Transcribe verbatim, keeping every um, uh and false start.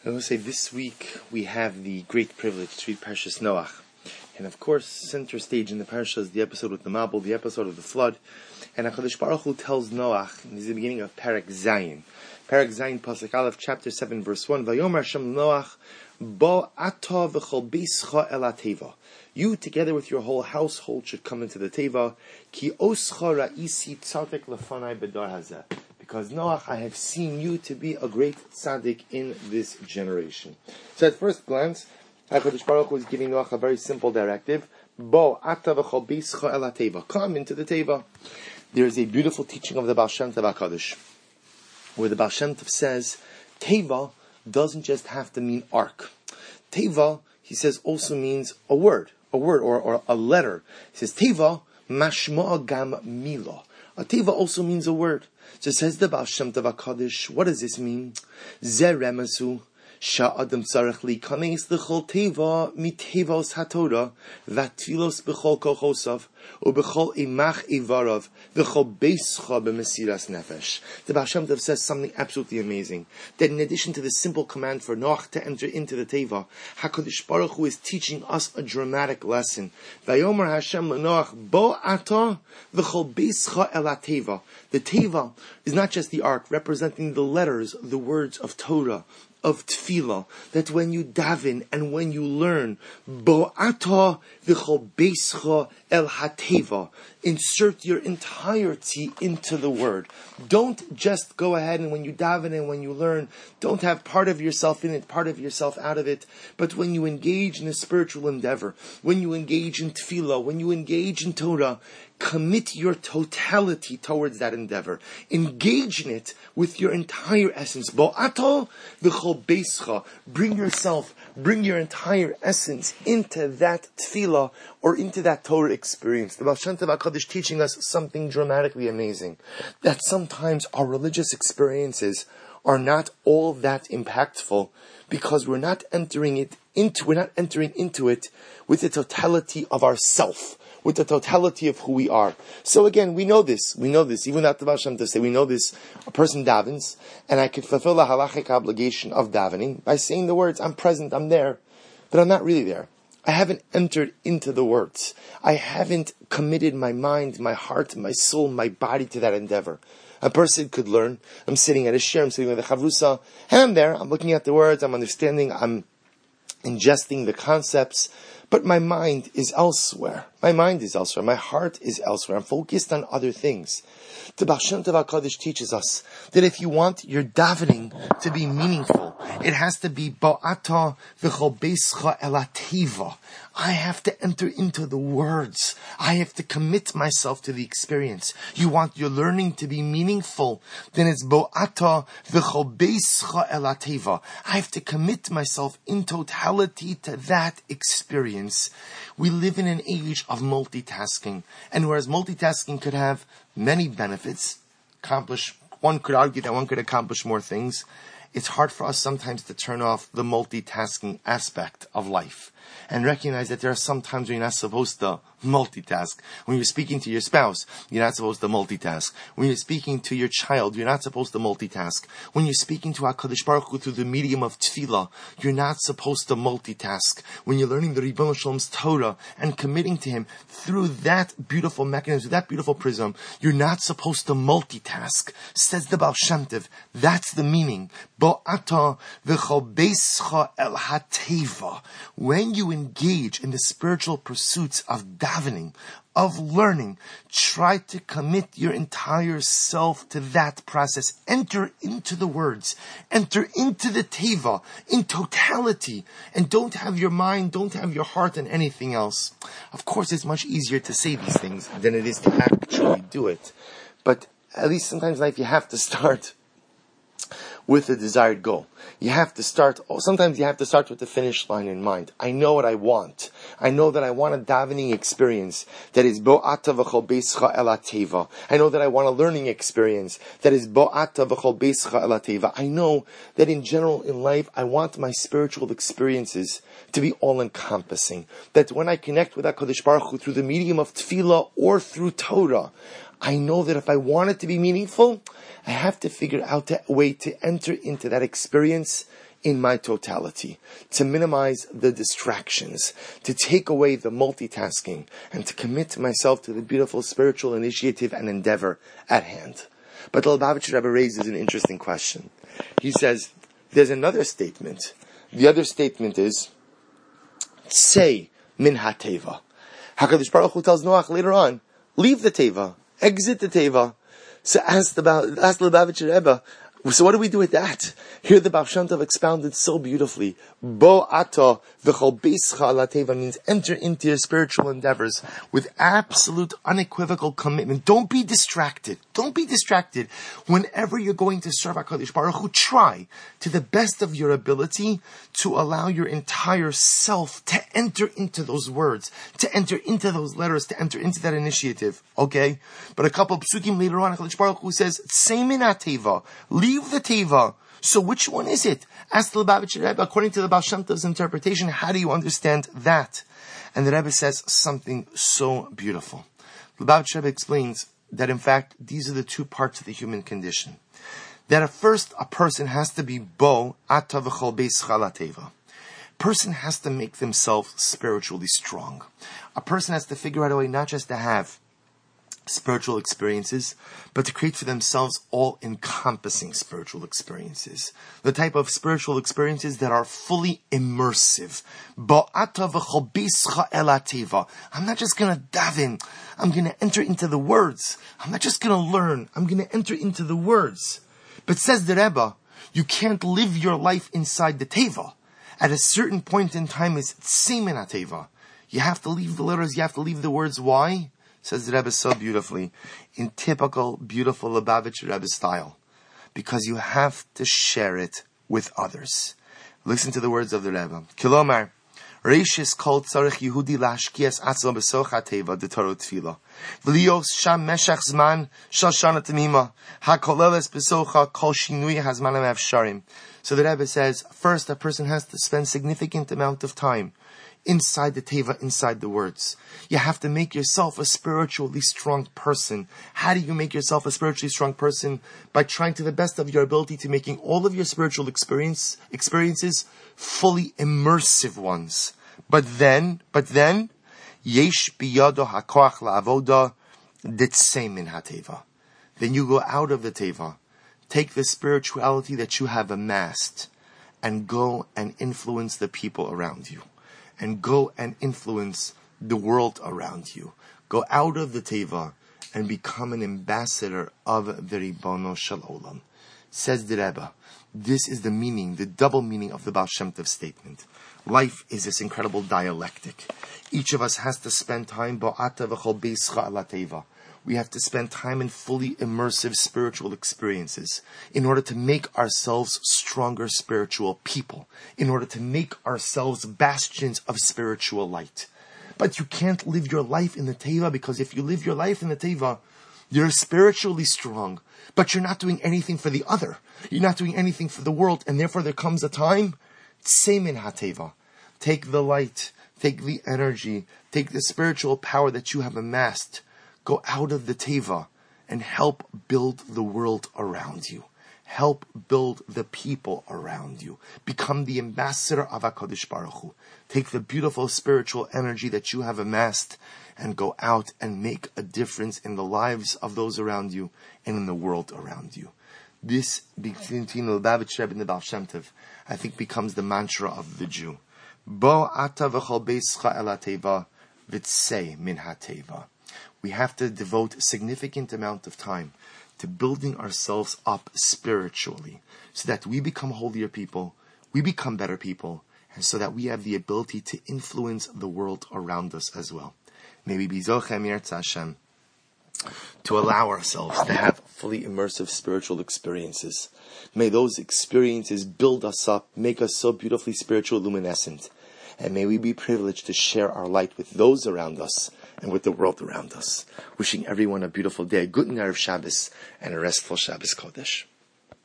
I will say this week we have the great privilege to read Parshas Noach. And of course, center stage in the Parsha is the episode with the Mabul, the episode of the flood. And HaKadosh Baruch Hu tells Noach, and this is the beginning of Perek Zayin. Perek Zayin, Pasuk Aleph, chapter seven, verse one. Vayomer Hashem Noach, Bo ata v'chol beischa el ha-teva. You, together with your whole household, should come into the Teva. Ki oscha ra'isi tzaddik lefanai b'dar hazeh. Because Noach, I have seen you to be a great tzaddik in this generation. So at first glance, HaKadosh Baruch Hu is giving Noach a very simple directive. Bo ata v'chol beischa el ha-teva. Come into the Teva. There is a beautiful teaching of the Baal Shem Tov HaKadosh, where the Baal Shem Tov says, Teva doesn't just have to mean ark. Teva, he says, also means a word, a word or, or a letter. He says, Teva mashma gam mila. A Teva also means a word. So says the Baal Shem Tov HaKadosh, what does this mean? Ze remazu sha'adam tzarech likanes l'chol teva mitevos haTorah v'atfilos b'chol kochosav u'b'chol imach ivarav v'chol beischa b'mesiras nefesh. The Baal Shem Tov says something absolutely amazing. That in addition to the simple command for Noach to enter into the teva, HaKadosh Baruch Hu is teaching us a dramatic lesson. Vayomer Hashem l'Noach bo ata v'chol beischa el ha-teva. The teva is not just the ark representing the letters, the words of Torah, of tefillah, that when you daven and when you learn, bo'ata v'chol beischa el ha-teva, insert your entirety into the word. Don't just go ahead and when you daven and when you learn, don't have part of yourself in it, part of yourself out of it, but when you engage in a spiritual endeavor, when you engage in tefillah, when you engage in Torah, commit your totality towards that endeavor. Engage in it with your entire essence. Bo'ato v'chol beischa. Bring yourself, bring your entire essence into that tefillah or into that Torah experience. The Baal Shem Tov HaKadosh teaching us something dramatically amazing. That sometimes our religious experiences are not all that impactful because we're not entering it into, we're not entering into it with the totality of ourself, with the totality of who we are. So again, we know this. We know this. Even at the Baal Shem Tov say, we know this. A person davens, and I could fulfill the halachic obligation of davening by saying the words, I'm present, I'm there, but I'm not really there. I haven't entered into the words. I haven't committed my mind, my heart, my soul, my body to that endeavor. A person could learn, I'm sitting at a shir, I'm sitting with a chavrusa, and I'm there, I'm looking at the words, I'm understanding, I'm ingesting the concepts, but my mind is elsewhere. My mind is elsewhere. My heart is elsewhere. I'm focused on other things. The Baal Shem Tov HaKadosh teaches us that if you want your davening to be meaningful, it has to be Bo'ata v'chol beischa el ha-teva. I have to enter into the words. I have to commit myself to the experience. You want your learning to be meaningful, then it's Bo'ata v'chol beischa el ha-teva. I have to commit myself in totality to that experience. We live in an age of multitasking, and whereas multitasking could have many benefits, accomplish, one could argue that one could accomplish more things, it's hard for us sometimes to turn off the multitasking aspect of life and recognize that there are some times when you're not supposed to multitask. When you're speaking to your spouse, you're not supposed to multitask. When you're speaking to your child, you're not supposed to multitask. When you're speaking to HaKadosh Baruch Hu through the medium of tefillah, you're not supposed to multitask. When you're learning the Ribono Shel Olam's Torah and committing to Him through that beautiful mechanism, that beautiful prism, you're not supposed to multitask. Says the Baal Shem Tov, that's the meaning. Bo'ata v'chol beischa el ha-teva. When you engage in the spiritual pursuits of davening, of learning, try to commit your entire self to that process. Enter into the words. Enter into the teva in totality. And don't have your mind, don't have your heart on anything else. Of course, it's much easier to say these things than it is to actually do it. But at least sometimes in life you have to start with a desired goal. You have to start, sometimes you have to start with the finish line in mind. I know what I want. I know that I want a davening experience that is bo'ata v'chol beischa el ha-teva. I know that I want a learning experience that is bo'ata v'chol beischa el ha-teva. I know that in general in life, I want my spiritual experiences to be all-encompassing. That when I connect with HaKadosh Baruch Hu through the medium of tefillah or through Torah, I know that if I want it to be meaningful, I have to figure out a way to enter into that experience in my totality, to minimize the distractions, to take away the multitasking, and to commit myself to the beautiful spiritual initiative and endeavor at hand. But the Lubavitcher Rebbe raises an interesting question. He says, there's another statement. The other statement is, say min ha-teva. HaKadosh Baruch Hu tells Noach later on, leave the teva, exit the teva. So ask the, ask the Lubavitcher Rebbe, so what do we do with that? Here the Baal Shem Tov expounded so beautifully. Bo ato v'chol beischa ala teva means enter into your spiritual endeavors with absolute unequivocal commitment. Don't be distracted. Don't be distracted. Whenever you're going to serve HaKadosh Baruch Hu, try to the best of your ability to allow your entire self to enter into those words, to enter into those letters, to enter into that initiative. Okay? But a couple of psukim later on, HaKadosh Baruch Hu says, Seimin ha-teva, leave the teva. So which one is it? Ask the Lubavitcher Rebbe, according to the Baal Shem Tov's interpretation, how do you understand that? And the Rebbe says something so beautiful. The Lubavitcher Rebbe explains that in fact, these are the two parts of the human condition. That at first, a person has to be bo, ata v'chol beischa la teva. Person has to make themselves spiritually strong. A person has to figure out a way not just to have spiritual experiences, but to create for themselves all-encompassing spiritual experiences. The type of spiritual experiences that are fully immersive. I'm not just going to daven. I'm going to enter into the words. I'm not just going to learn. I'm going to enter into the words. But says the Rebbe, you can't live your life inside the teva. At a certain point in time, it's seimin ha-teva. You have to leave the letters. You have to leave the words. Why? Says the Rebbe so beautifully, in typical, beautiful Lubavitcher Rebbe style, because you have to share it with others. Listen to the words of the Rebbe. Kilomar, Reishis kol tzarech Yehudi lashkias atzlo besoch ha-teva detoro tefila. V'lios sham meshach zman shal shana temima. Ha-koleles besocha kol shinui hazmanim avsharim. So the Rebbe says, first, a person has to spend significant amount of time inside the teva, inside the words. You have to make yourself a spiritually strong person. How do you make yourself a spiritually strong person? By trying to the best of your ability to making all of your spiritual experience experiences fully immersive ones. But then, but then, yesh biyado hakoach la'avoda ditzei min ha-teva. Then you go out of the teva, take the spirituality that you have amassed, and go and influence the people around you. And go and influence the world around you. Go out of the teva and become an ambassador of the Ribono Shel Olam. Says the Rebbe, this is the meaning, the double meaning of the Baal Shem Tov statement. Life is this incredible dialectic. Each of us has to spend time bo'ata v'chol beischa ala teva. We have to spend time in fully immersive spiritual experiences in order to make ourselves stronger spiritual people, in order to make ourselves bastions of spiritual light. But you can't live your life in the teva, because if you live your life in the teva, you're spiritually strong, but you're not doing anything for the other. You're not doing anything for the world, and therefore there comes a time, seimin ha-teva. Take the light, take the energy, take the spiritual power that you have amassed. Go out of the teva and help build the world around you. Help build the people around you. Become the ambassador of HaKadosh Baruch Hu. Take the beautiful spiritual energy that you have amassed and go out and make a difference in the lives of those around you and in the world around you. This, between the Lubavitcher Rebbe and the Baal Shem Tov, I think becomes the mantra of the Jew. Bo ata v'chol beischa el ha-teva v'tzei min ha-teva. We have to devote a significant amount of time to building ourselves up spiritually so that we become holier people, we become better people, and so that we have the ability to influence the world around us as well. May we be zochem yirtzeh Hashem to allow ourselves to have fully immersive spiritual experiences. May those experiences build us up, make us so beautifully spiritual luminescent, and may we be privileged to share our light with those around us and with the world around us. Wishing everyone a beautiful day, a good Erev Shabbos, and a restful Shabbos Kodesh.